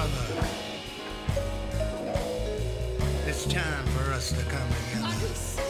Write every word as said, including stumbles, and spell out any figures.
brother, it's time for us to come together.